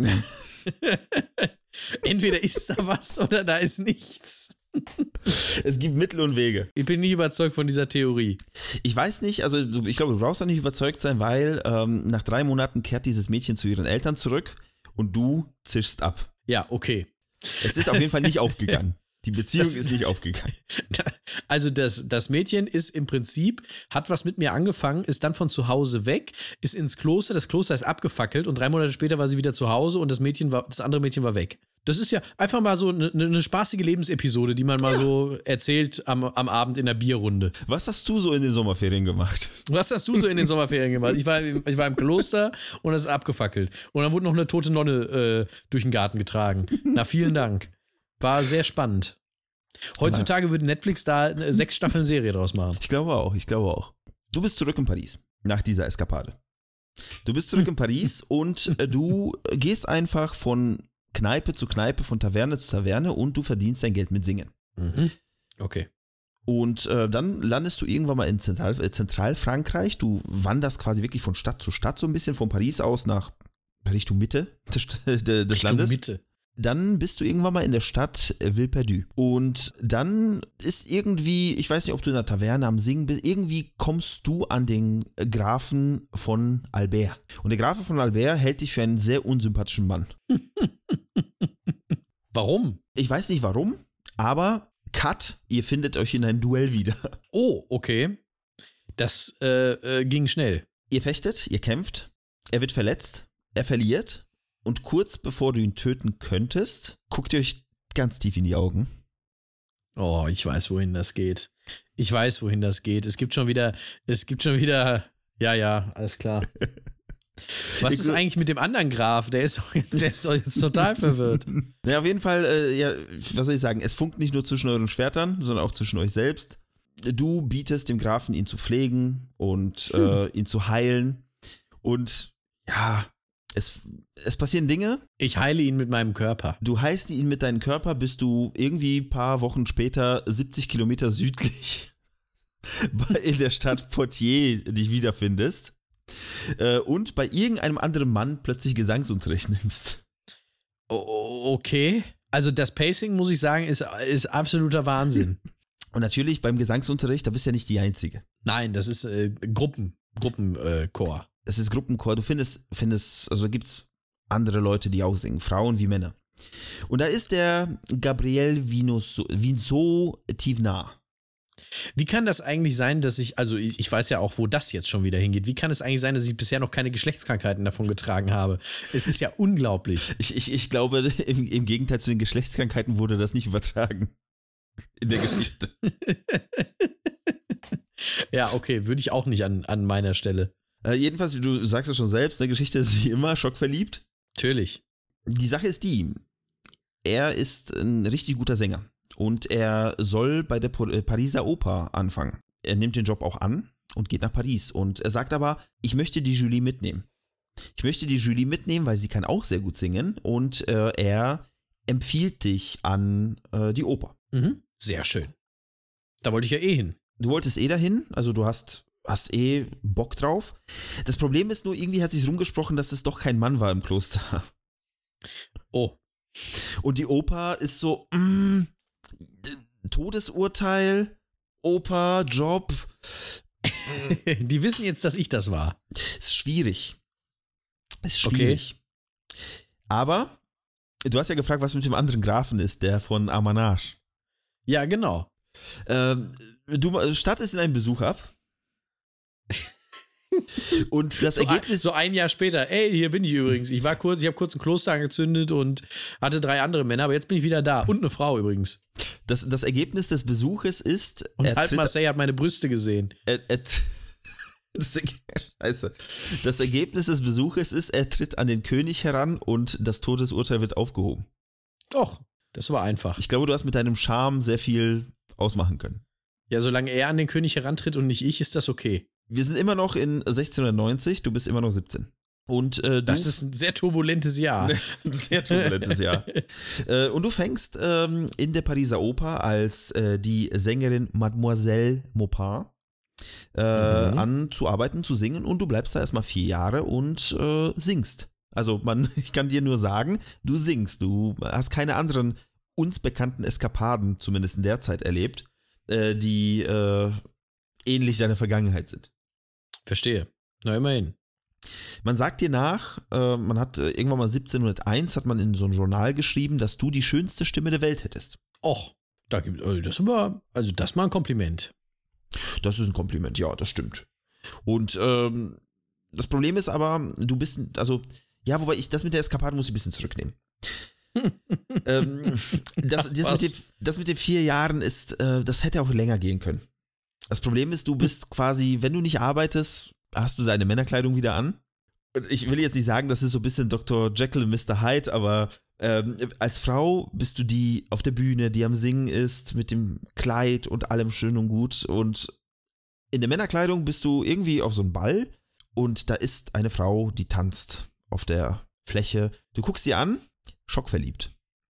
Entweder ist da was oder da ist nichts. Es gibt Mittel und Wege. Ich bin nicht überzeugt von dieser Theorie. Ich weiß nicht, also ich glaube, du brauchst auch nicht überzeugt sein, weil ähm, nach drei Monaten kehrt dieses Mädchen zu ihren Eltern zurück und du zischst ab. Ja, okay. Es ist auf jeden Fall nicht aufgegangen. Die Beziehung das, ist nicht aufgegangen. Also das, das Mädchen ist im Prinzip, hat was mit mir angefangen, ist dann von zu Hause weg, ist ins Kloster, das Kloster ist abgefackelt und drei Monate später war sie wieder zu Hause und das Mädchen war, das andere Mädchen war weg. Das ist ja einfach mal so eine, eine spaßige Lebensepisode, die man mal ja. so erzählt am, am Abend in der Bierrunde. Was hast du so in den Sommerferien gemacht? Was hast du so in den Sommerferien gemacht? Ich war, ich war im Kloster und es ist abgefackelt. Und dann wurde noch eine tote Nonne äh, durch den Garten getragen. Na, vielen Dank. War sehr spannend. Heutzutage würde Netflix da sechs Staffeln Serie draus machen. Ich glaube auch, ich glaube auch. Du bist zurück in Paris nach dieser Eskapade. Du bist zurück in Paris und äh, du gehst einfach von Kneipe zu Kneipe, von Taverne zu Taverne und du verdienst dein Geld mit Singen. Mhm. Okay. Und äh, dann landest du irgendwann mal in Zentral, äh, Zentralfrankreich. Du wanderst quasi wirklich von Stadt zu Stadt so ein bisschen, von Paris aus nach Richtung Mitte des, des Richtung Landes. Mitte. Dann bist du irgendwann mal in der Stadt Villeperdue. Und dann ist irgendwie, ich weiß nicht, ob du in der Taverne am Singen bist, irgendwie kommst du an den Grafen von Albert. Und der Grafe von Albert hält dich für einen sehr unsympathischen Mann. Warum? Ich weiß nicht warum, aber Cut, ihr findet euch in ein Duell wieder. Oh, okay. Das äh, äh, ging schnell. Ihr fechtet, ihr kämpft, er wird verletzt, er verliert. Und kurz bevor du ihn töten könntest, guckt ihr euch ganz tief in die Augen. Oh, ich weiß, wohin das geht. Ich weiß, wohin das geht. Es gibt schon wieder, es gibt schon wieder, ja, ja, alles klar. Was ist eigentlich mit dem anderen Graf? Der ist doch jetzt, der ist doch jetzt total verwirrt. Ja, auf jeden Fall, äh, ja, was soll ich sagen, es funkt nicht nur zwischen euren Schwertern, sondern auch zwischen euch selbst. Du bietest dem Grafen, ihn zu pflegen und äh, ihn zu heilen. Und ja, Es, es passieren Dinge. Ich heile ihn mit meinem Körper. Du heilst ihn mit deinem Körper, bis du irgendwie ein paar Wochen später siebzig Kilometer südlich in der Stadt Poitiers dich wiederfindest äh, und bei irgendeinem anderen Mann plötzlich Gesangsunterricht nimmst. Oh, okay. Also das Pacing, muss ich sagen, ist, ist absoluter Wahnsinn. Und natürlich beim Gesangsunterricht, da bist du ja nicht die Einzige. Nein, das ist äh, Gruppen. Gruppenchor. Äh, es ist Gruppenchor. Du findest, findest, also gibt es andere Leute, die auch singen, Frauen wie Männer. Und da ist der Gabriel Winsot-Tivnar. Wie kann das eigentlich sein, dass ich, also ich, ich weiß ja auch, wo das jetzt schon wieder hingeht. Wie kann es eigentlich sein, dass ich bisher noch keine Geschlechtskrankheiten davon getragen habe? Es ist ja unglaublich. Ich, ich, ich glaube, im, im Gegenteil zu den Geschlechtskrankheiten wurde das nicht übertragen. In der Geschichte. Ja, okay, würde ich auch nicht an, an meiner Stelle. Äh, jedenfalls, du sagst es schon selbst, eine Geschichte ist wie immer schockverliebt. Natürlich. Die Sache ist die, er ist ein richtig guter Sänger und er soll bei der Pariser Oper anfangen. Er nimmt den Job auch an und geht nach Paris und er sagt aber, ich möchte die Julie mitnehmen. Ich möchte die Julie mitnehmen, weil sie kann auch sehr gut singen und äh, er empfiehlt dich an äh, die Oper. Mhm. Sehr schön. Da wollte ich ja eh hin. Du wolltest eh dahin, also du hast, hast eh Bock drauf. Das Problem ist nur, irgendwie hat sich rumgesprochen, dass es doch kein Mann war im Kloster. Oh. Und die Oper ist so, mm, Todesurteil, Oper, Job. Die wissen jetzt, dass ich das war. Ist schwierig. Ist schwierig. Okay. Aber du hast ja gefragt, was mit dem anderen Grafen ist, der von Amanage. Ja, genau. Ähm, du startest in einen Besuch ab. Und das so Ergebnis. Ein, so ein Jahr später, ey, hier bin ich übrigens. Ich war kurz, ich habe kurz ein Kloster angezündet und hatte drei andere Männer, aber jetzt bin ich wieder da. Und eine Frau übrigens. Das, das Ergebnis des Besuches ist. Und halt Marseille hat meine Brüste gesehen. Er, er, das, Scheiße. Das Ergebnis des Besuches ist, er tritt an den König heran und das Todesurteil wird aufgehoben. Och, das war einfach. Ich glaube, du hast mit deinem Charme sehr viel ausmachen können. Ja, solange er an den König herantritt und nicht ich, ist das okay. Wir sind immer noch in sechzehnhundertneunzig, du bist immer noch siebzehn. Und, äh, du, das ist ein sehr turbulentes Jahr. Ein sehr turbulentes Jahr. äh, und du fängst ähm, in der Pariser Oper als äh, die Sängerin Mademoiselle Maupin äh, mhm. an zu arbeiten, zu singen und du bleibst da erstmal vier Jahre und äh, singst. Also man, ich kann dir nur sagen, du singst, du hast keine anderen uns bekannten Eskapaden, zumindest in der Zeit erlebt, äh, die äh, ähnlich deiner Vergangenheit sind. Verstehe. Na, immerhin. Man sagt dir nach, äh, man hat äh, irgendwann mal siebzehnhunderteins hat man in so ein Journal geschrieben, dass du die schönste Stimme der Welt hättest. Och, da gibt also das aber, also das mal ein Kompliment. Das ist ein Kompliment, ja, das stimmt. Und ähm, das Problem ist aber, du bist, also, ja, wobei ich das mit der Eskapade muss ich ein bisschen zurücknehmen. ähm, das, das, mit den, das mit den vier Jahren ist, äh, das hätte auch länger gehen können. Das Problem ist, du bist quasi, wenn du nicht arbeitest, hast du deine Männerkleidung wieder an. Und ich will jetzt nicht sagen, das ist so ein bisschen Doktor Jekyll und Mister Hyde, aber ähm, als Frau bist du die auf der Bühne, die am Singen ist, mit dem Kleid und allem schön und gut. Und in der Männerkleidung bist du irgendwie auf so einem Ball und da ist eine Frau, die tanzt auf der Fläche. Du guckst sie an, schockverliebt.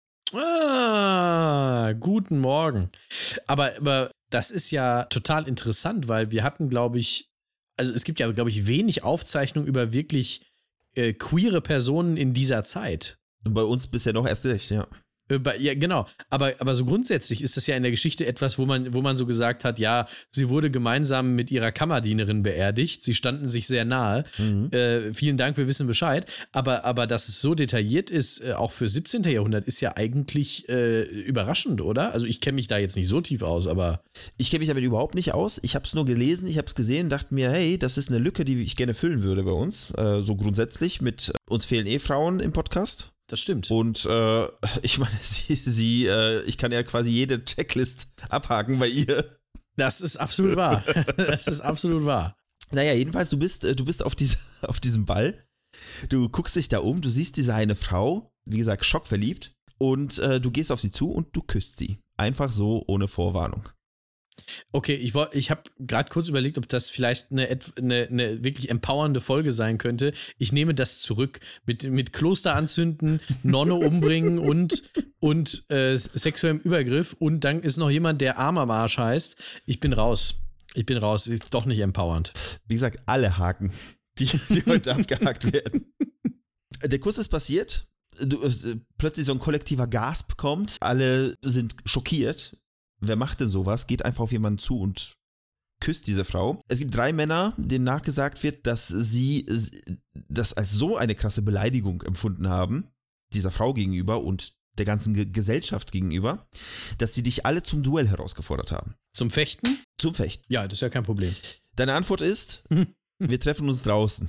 Ah, guten Morgen. Aber, aber das ist ja total interessant, weil wir hatten, glaube ich, also es gibt ja, glaube ich, wenig Aufzeichnungen über wirklich äh, queere Personen in dieser Zeit. Und bei uns bisher noch erst recht, ja. Ja, genau. Aber, aber so grundsätzlich ist das ja in der Geschichte etwas, wo man, wo man so gesagt hat, ja, sie wurde gemeinsam mit ihrer Kammerdienerin beerdigt. Sie standen sich sehr nahe. Mhm. Äh, vielen Dank, wir wissen Bescheid. Aber, aber dass es so detailliert ist, äh, auch für siebzehnten Jahrhundert, ist ja eigentlich äh, überraschend, oder? Also ich kenne mich da jetzt nicht so tief aus, aber... Ich kenne mich damit überhaupt nicht aus. Ich habe es nur gelesen, ich habe es gesehen, dachte mir, hey, das ist eine Lücke, die ich gerne füllen würde bei uns. Äh, so grundsätzlich mit uns fehlen eh Frauen im Podcast. Das stimmt. Und äh, ich meine, sie, sie äh, ich kann ja quasi jede Checklist abhaken bei ihr. Das ist absolut wahr. Das ist absolut wahr. Naja, jedenfalls, du bist, du bist auf, diese, auf diesem Ball. Du guckst dich da um, du siehst diese eine Frau, wie gesagt, schockverliebt. Und äh, du gehst auf sie zu und du küsst sie. Einfach so, ohne Vorwarnung. Okay, ich, ich habe gerade kurz überlegt, ob das vielleicht eine, eine, eine wirklich empowernde Folge sein könnte. Ich nehme das zurück. Mit, mit Kloster anzünden, Nonne umbringen und, und äh, sexuellem Übergriff. Und dann ist noch jemand, der Arm am Arsch heißt. Ich bin raus. Ich bin raus. Ist doch nicht empowernd. Wie gesagt, alle Haken, die, die heute abgehakt werden. Der Kuss ist passiert. Du, äh, plötzlich so ein kollektiver Gasp kommt. Alle sind schockiert. Wer macht denn sowas? Geht einfach auf jemanden zu und küsst diese Frau. Es gibt drei Männer, denen nachgesagt wird, dass sie das als so eine krasse Beleidigung empfunden haben, dieser Frau gegenüber und der ganzen Ge- Gesellschaft gegenüber, dass sie dich alle zum Duell herausgefordert haben. Zum Fechten? Zum Fechten. Ja, das ist ja kein Problem. Deine Antwort ist, wir treffen uns draußen.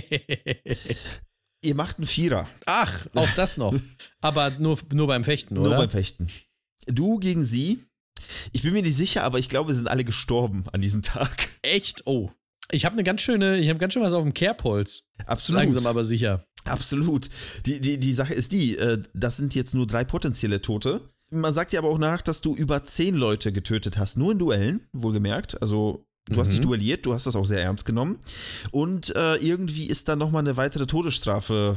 Ihr macht einen Vierer. Ach, auch das noch. Aber nur, nur beim Fechten, oder? Nur beim Fechten. Du gegen sie. Ich bin mir nicht sicher, aber ich glaube, wir sind alle gestorben an diesem Tag. Echt? Oh. Ich habe eine ganz schöne, ich habe ganz schön was auf dem Kerbholz. Absolut. Langsam aber sicher. Absolut. Die, die, die Sache ist die, äh, das sind jetzt nur drei potenzielle Tote. Man sagt dir aber auch nach, dass du über zehn Leute getötet hast, nur in Duellen, wohlgemerkt. Also du mhm. hast dich duelliert, du hast das auch sehr ernst genommen. Und äh, irgendwie ist dann nochmal eine weitere Todesstrafe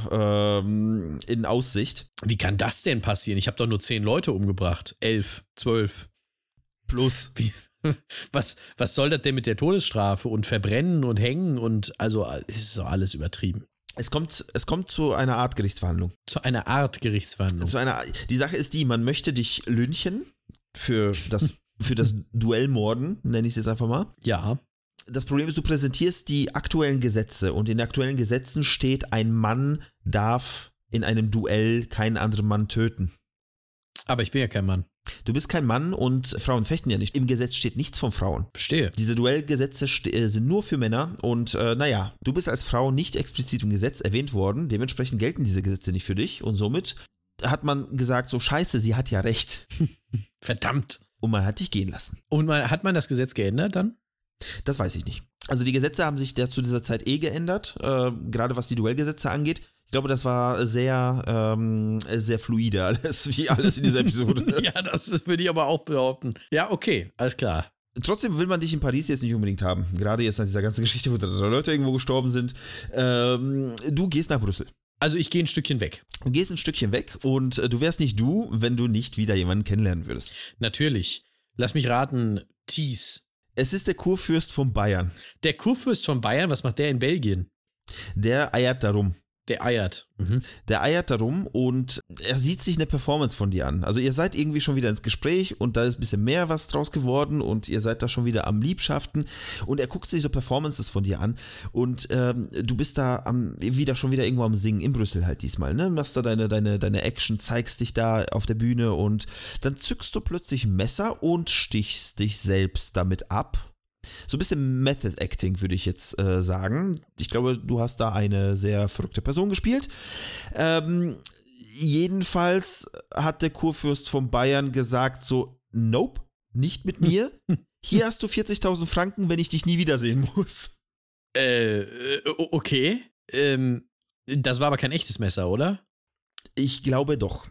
ähm, in Aussicht. Wie kann das denn passieren? Ich habe doch nur zehn Leute umgebracht. Elf, zwölf. Plus. Wie? Was, was soll das denn mit der Todesstrafe und Verbrennen und Hängen und also es ist doch alles übertrieben. Es kommt, es kommt zu einer Art Gerichtsverhandlung. Zu einer Art Gerichtsverhandlung. Zu einer, die Sache ist die, man möchte dich lynchen für das, für das Duellmorden, nenne ich es jetzt einfach mal. Ja. Das Problem ist, du präsentierst die aktuellen Gesetze und in den aktuellen Gesetzen steht, ein Mann darf in einem Duell keinen anderen Mann töten. Aber ich bin ja kein Mann. Du bist kein Mann und Frauen fechten ja nicht. Im Gesetz steht nichts von Frauen. Verstehe. Diese Duellgesetze st- sind nur für Männer und äh, naja, du bist als Frau nicht explizit im Gesetz erwähnt worden, dementsprechend gelten diese Gesetze nicht für dich und somit hat man gesagt, so scheiße, sie hat ja recht. Verdammt. Und man hat dich gehen lassen. Und man, hat man das Gesetz geändert dann? Das weiß ich nicht. Also die Gesetze haben sich ja zu dieser Zeit eh geändert, äh, gerade was die Duellgesetze angeht. Ich glaube, das war sehr, ähm, sehr fluide alles, wie alles in dieser Episode. Ja, das würde ich aber auch behaupten. Ja, okay, alles klar. Trotzdem will man dich in Paris jetzt nicht unbedingt haben. Gerade jetzt nach dieser ganzen Geschichte, wo drei Leute irgendwo gestorben sind. Ähm, du gehst nach Brüssel. Also ich gehe ein Stückchen weg. Du gehst ein Stückchen weg und du wärst nicht du, wenn du nicht wieder jemanden kennenlernen würdest. Natürlich. Lass mich raten, Thies. Es ist der Kurfürst von Bayern. Der Kurfürst von Bayern, was macht der in Belgien? Der eiert darum. Der eiert. Mhm. Der eiert darum und er sieht sich eine Performance von dir an. Also ihr seid irgendwie schon wieder ins Gespräch und da ist ein bisschen mehr was draus geworden und ihr seid da schon wieder am Liebschaften und er guckt sich so Performances von dir an und ähm, du bist da am, wieder schon wieder irgendwo am Singen, in Brüssel halt diesmal, ne? Machst da deine, deine, deine Action, zeigst dich da auf der Bühne und dann zückst du plötzlich ein Messer und stichst dich selbst damit ab. So ein bisschen Method Acting, würde ich jetzt äh, sagen. Ich glaube, du hast da eine sehr verrückte Person gespielt. Ähm, jedenfalls hat der Kurfürst von Bayern gesagt so, nope, nicht mit mir. Hier hast du vierzigtausend Franken, wenn ich dich nie wiedersehen muss. Äh, okay. Ähm, das war aber kein echtes Messer, oder? Ich glaube doch.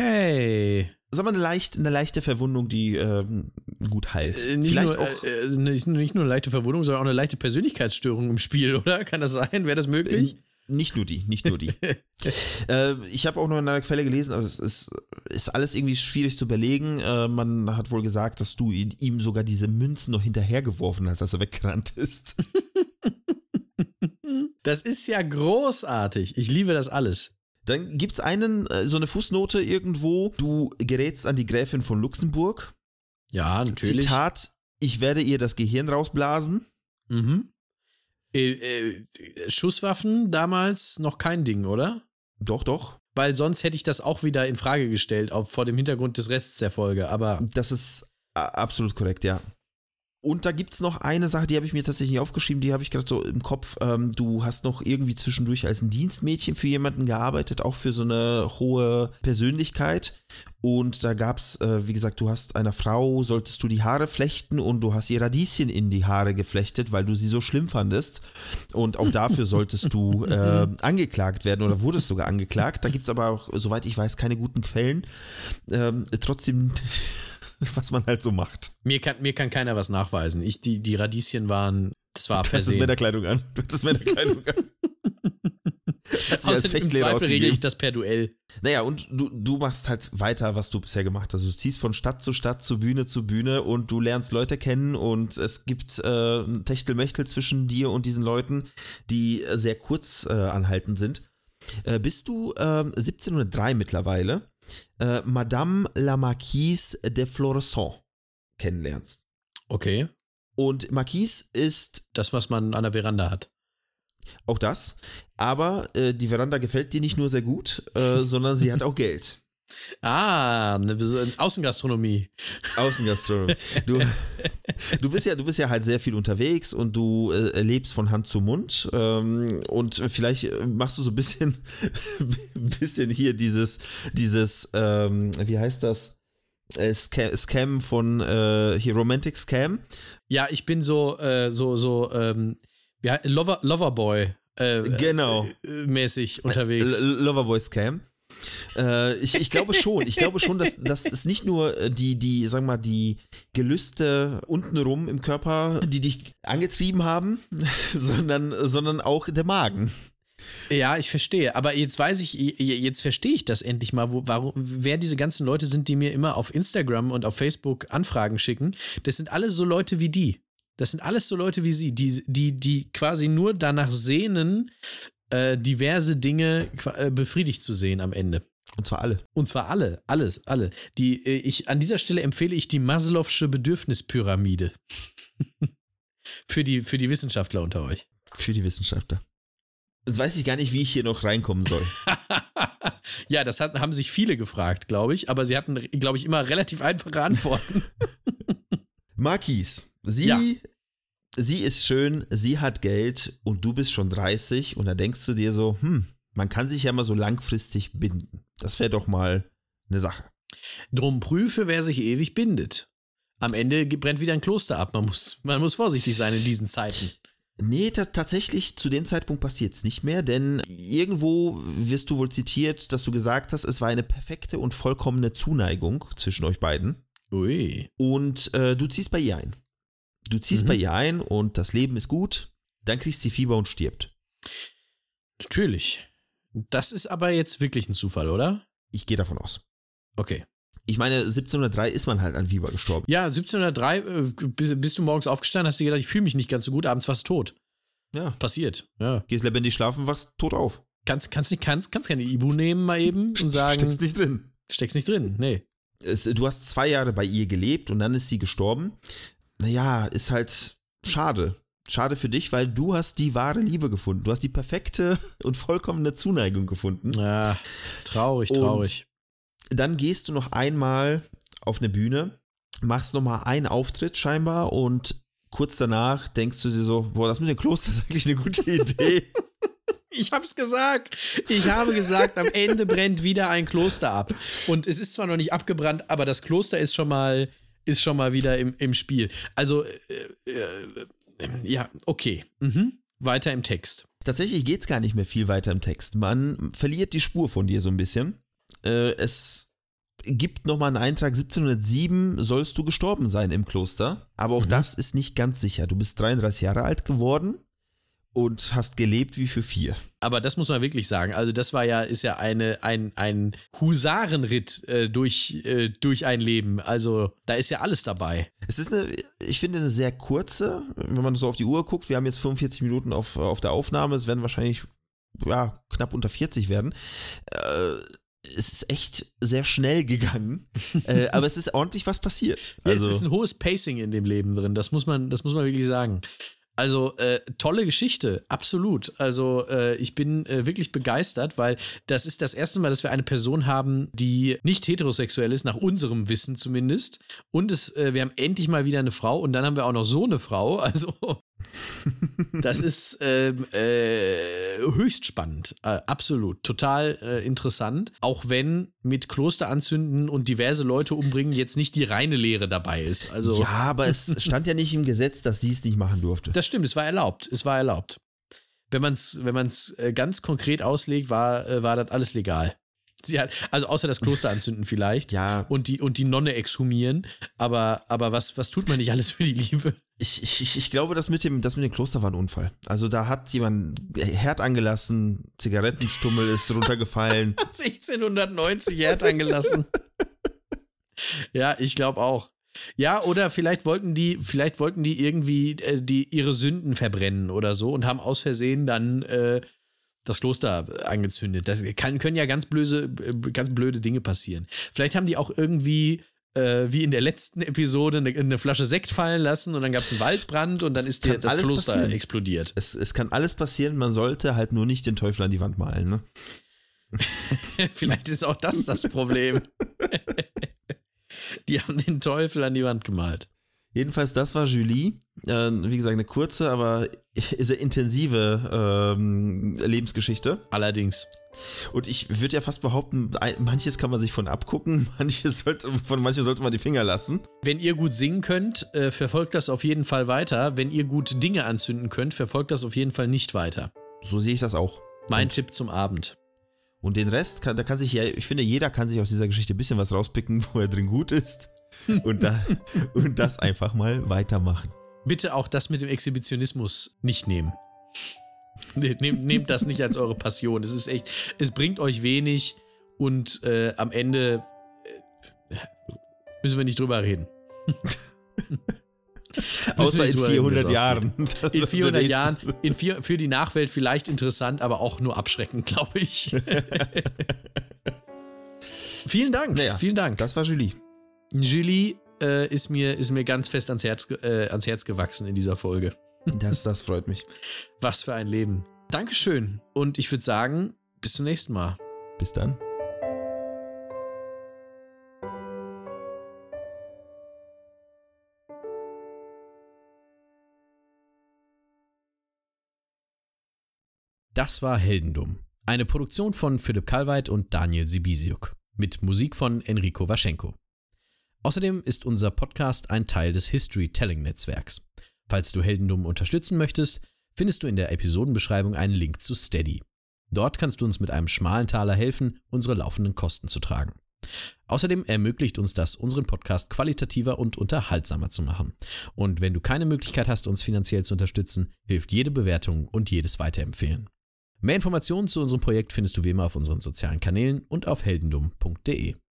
Okay. Sag mal, eine, leicht, eine leichte Verwundung, die ähm, gut heilt. Äh, nicht, Vielleicht nur, auch, äh, nicht, nicht nur eine leichte Verwundung, sondern auch eine leichte Persönlichkeitsstörung im Spiel, oder? Kann das sein? Wäre das möglich? Äh, nicht nur die, nicht nur die. äh, ich habe auch noch in einer Quelle gelesen, aber es ist, ist alles irgendwie schwierig zu belegen. Äh, man hat wohl gesagt, dass du ihm sogar diese Münzen noch hinterhergeworfen hast, als er weggerannt ist. Das ist ja großartig. Ich liebe das alles. Dann gibt's einen, so eine Fußnote irgendwo, du gerätst an die Gräfin von Luxemburg. Ja, natürlich. Zitat, ich werde ihr das Gehirn rausblasen. Mhm. Äh, äh, Schusswaffen damals noch kein Ding, oder? Doch, doch. Weil sonst hätte ich das auch wieder in Frage gestellt, auch vor dem Hintergrund des Rests der Folge, aber... Das ist absolut korrekt, ja. Und da gibt es noch eine Sache, die habe ich mir tatsächlich aufgeschrieben, die habe ich gerade so im Kopf. Ähm, du hast noch irgendwie zwischendurch als ein Dienstmädchen für jemanden gearbeitet, auch für so eine hohe Persönlichkeit. Und da gab es, äh, wie gesagt, du hast einer Frau, solltest du die Haare flechten und du hast ihr Radieschen in die Haare geflechtet, weil du sie so schlimm fandest. Und auch dafür solltest du äh, angeklagt werden oder wurdest sogar angeklagt. Da gibt es aber auch, soweit ich weiß, keine guten Quellen. Ähm, trotzdem... was man halt so macht. Mir kann, mir kann keiner was nachweisen. Ich, die, die Radieschen waren, das war Versehen. Du hattest Männerkleidung an. Du hattest Männerkleidung an. Außerdem im Zweifel regle ich das per Duell. Naja, und du, du machst halt weiter, was du bisher gemacht hast. Du ziehst von Stadt zu Stadt, zu Bühne zu Bühne und du lernst Leute kennen und es gibt äh, ein Techtelmechtel zwischen dir und diesen Leuten, die sehr kurz äh, anhaltend sind. Äh, bist du äh, siebzehnhundertdrei mittlerweile Äh, Madame la Marquise de Florestan kennenlernst. Okay. Und Marquise ist Das, was man an der Veranda hat. auch das, aber äh, die Veranda gefällt dir nicht nur sehr gut, äh, sondern sie hat auch Geld. Ah, eine Bes- Außengastronomie. Außengastronomie. Du, du, bist ja, du bist ja halt sehr viel unterwegs und du äh, lebst von Hand zu Mund ähm, und vielleicht machst du so ein bisschen, bisschen hier dieses, dieses ähm, wie heißt das? Äh, Scam, Scam von äh, hier Romantic Scam. Ja, ich bin so, äh, so, so, ähm, ja, Lover, Loverboy äh, Genau. äh, mäßig unterwegs. L- Loverboy Scam. Äh, ich, ich glaube schon, ich glaube schon, dass, dass es nicht nur die, die, sagen wir mal, die Gelüste untenrum im Körper, die dich angetrieben haben, sondern, sondern auch der Magen. Ja, ich verstehe. Aber jetzt weiß ich, jetzt verstehe ich das endlich mal, wo, warum, wer diese ganzen Leute sind, die mir immer auf Instagram und auf Facebook Anfragen schicken. Das sind alles so Leute wie die. Das sind alles so Leute wie sie, die, die, die quasi nur danach sehnen, äh, diverse Dinge äh, befriedigt zu sehen am Ende. Und zwar alle. Und zwar alle, alles, alle. Die, äh, ich, an dieser Stelle empfehle ich die Maslow'sche Bedürfnispyramide. für, die, für die Wissenschaftler unter euch. Für die Wissenschaftler. Jetzt weiß ich gar nicht, wie ich hier noch reinkommen soll. Ja, das hat, haben sich viele gefragt, glaube ich, aber sie hatten, glaube ich, immer relativ einfache Antworten. Marquise, sie, Ja. sie ist schön, sie hat Geld und du bist schon dreißig und da denkst du dir so, hm, man kann sich ja mal so langfristig binden. Das wäre doch mal eine Sache. Drum prüfe, wer sich ewig bindet. Am Ende brennt wieder ein Kloster ab. Man muss, man muss vorsichtig sein in diesen Zeiten. Nee, ta- tatsächlich zu dem Zeitpunkt passiert es nicht mehr, denn irgendwo wirst du wohl zitiert, dass du gesagt hast, es war eine perfekte und vollkommene Zuneigung zwischen euch beiden. Ui. Und äh, du ziehst bei ihr ein. Du ziehst Mhm. bei ihr ein und das Leben ist gut, dann kriegst sie Fieber und stirbt. Natürlich. Das ist aber jetzt wirklich ein Zufall, oder? Ich gehe davon aus. Okay. Ich meine, siebzehnhundertdrei ist man halt an Fieber gestorben. Ja, siebzehnhundertdrei äh, bist, bist du morgens aufgestanden, hast dir gedacht, ich fühle mich nicht ganz so gut, abends warst du tot. Ja. Passiert, ja. Gehst lebendig schlafen, wachst tot auf. Kannst, kannst, nicht, kannst, kannst keine Ibu nehmen mal eben und sagen, Steckst nicht drin. steckst nicht drin, nee. Es, du hast zwei Jahre bei ihr gelebt und dann ist sie gestorben. Naja, ist halt schade. Schade für dich, weil du hast die wahre Liebe gefunden. Du hast die perfekte und vollkommene Zuneigung gefunden. Ja, traurig, traurig. Und dann gehst du noch einmal auf eine Bühne, machst nochmal einen Auftritt scheinbar und kurz danach denkst du dir so, boah, das mit dem Kloster ist eigentlich eine gute Idee. Ich hab's gesagt. Ich habe gesagt, am Ende brennt wieder ein Kloster ab. Und es ist zwar noch nicht abgebrannt, aber das Kloster ist schon mal, ist schon mal wieder im, im Spiel. Also, äh, äh, ja, okay. Mhm. Weiter im Text. Tatsächlich geht es gar nicht mehr viel weiter im Text. Man verliert die Spur von dir so ein bisschen. Äh, es gibt nochmal einen Eintrag, siebzehnhundertsieben sollst du gestorben sein im Kloster. Aber auch Mhm. das ist nicht ganz sicher. Du bist dreiunddreißig Jahre alt geworden und hast gelebt wie für vier. Aber das muss man wirklich sagen. Also, das war ja, ist ja eine, ein, ein Husarenritt äh, durch, äh, durch ein Leben. Also, da ist ja alles dabei. Es ist eine, ich finde, eine sehr kurze, wenn man so auf die Uhr guckt. Wir haben jetzt fünfundvierzig Minuten auf, auf der Aufnahme. Es werden wahrscheinlich ja, knapp unter vierzig werden. Äh, es ist echt sehr schnell gegangen, äh, aber es ist ordentlich was passiert. Ja, Also, es ist ein hohes Pacing in dem Leben drin. Das muss man, das muss man wirklich sagen. Also, äh, tolle Geschichte, absolut. Also, äh, ich bin äh, wirklich begeistert, weil das ist das erste Mal, dass wir eine Person haben, die nicht heterosexuell ist, nach unserem Wissen zumindest. Und es, äh, wir haben endlich mal wieder eine Frau und dann haben wir auch noch so eine Frau. Also, das ist ähm, äh, höchst spannend. Äh, absolut. Total äh, interessant. Auch wenn mit Kloster anzünden und diverse Leute umbringen jetzt nicht die reine Lehre dabei ist. Also, ja, aber es stand ja nicht im Gesetz, dass sie es nicht machen durfte. das stimmt, es war erlaubt. Es war erlaubt. Wenn man es wenn man's, äh, ganz konkret auslegt, war, äh, war das alles legal. Sie hat, also außer das Kloster anzünden vielleicht. Ja. Und die, und die Nonne exhumieren. Aber, aber was, was tut man nicht alles für die Liebe? Ich, ich, ich glaube, das mit, dem, das mit dem Kloster war ein Unfall. Also da hat jemand Herd angelassen, Zigarettenstummel ist runtergefallen. sechzehnhundertneunzig Herd angelassen. Ja, ich glaube auch. Ja, oder vielleicht wollten die, vielleicht wollten die irgendwie äh, die, ihre Sünden verbrennen oder so und haben aus Versehen dann äh, das Kloster angezündet. Das kann, können ja ganz blöde, ganz blöde Dinge passieren. Vielleicht haben die auch irgendwie äh, wie in der letzten Episode eine, eine Flasche Sekt fallen lassen und dann gab es einen Waldbrand und dann Es ist der, kann das alles Kloster passieren. explodiert. Es, es kann alles passieren, man sollte halt nur nicht den Teufel an die Wand malen, ne? Vielleicht ist auch das das Problem. Die haben den Teufel an die Wand gemalt. Jedenfalls, das war Julie. Äh, wie gesagt, eine kurze, aber sehr intensive ähm, Lebensgeschichte. Allerdings. Und ich würde ja fast behaupten, ein- manches kann man sich von abgucken, manches sollte, von manchen sollte man die Finger lassen. Wenn ihr gut singen könnt, äh, verfolgt das auf jeden Fall weiter. Wenn ihr gut Dinge anzünden könnt, verfolgt das auf jeden Fall nicht weiter. So sehe ich das auch. Mein Und- Tipp zum Abend. Und den Rest, kann, da kann sich ja, ich finde, jeder kann sich aus dieser Geschichte ein bisschen was rauspicken, wo er drin gut ist. Und, da, und das einfach mal weitermachen. Bitte auch das mit dem Exhibitionismus nicht nehmen. Ne- Nehmt, nehmt das nicht als eure Passion. Es ist echt, es bringt euch wenig und äh, am Ende äh, müssen wir nicht drüber reden. Außer nicht in drüber reden, vierhundert wie es Jahren. In vierhundert Der Jahren, nächste- in vier, für die Nachwelt vielleicht interessant, aber auch nur abschreckend, glaube ich. Vielen Dank, Naja, vielen Dank. Das war Julie. Julie äh, ist, mir, ist mir ganz fest ans Herz, ge- äh, ans Herz gewachsen in dieser Folge. Das, das freut mich. Was für ein Leben. Dankeschön. Und ich würde sagen, bis zum nächsten Mal. Bis dann. Das war Heldendum. Eine Produktion von Philipp Kalweit und Daniel Sibisiuk. Mit Musik von Enrico Waschenko. Außerdem ist unser Podcast ein Teil des History-Telling-Netzwerks. Falls du Heldendum unterstützen möchtest, findest du in der Episodenbeschreibung einen Link zu Steady. Dort kannst du uns mit einem schmalen Taler helfen, unsere laufenden Kosten zu tragen. Außerdem ermöglicht uns das, unseren Podcast qualitativer und unterhaltsamer zu machen. Und wenn du keine Möglichkeit hast, uns finanziell zu unterstützen, hilft jede Bewertung und jedes Weiterempfehlen. Mehr Informationen zu unserem Projekt findest du wie immer auf unseren sozialen Kanälen und auf heldendum punkt de.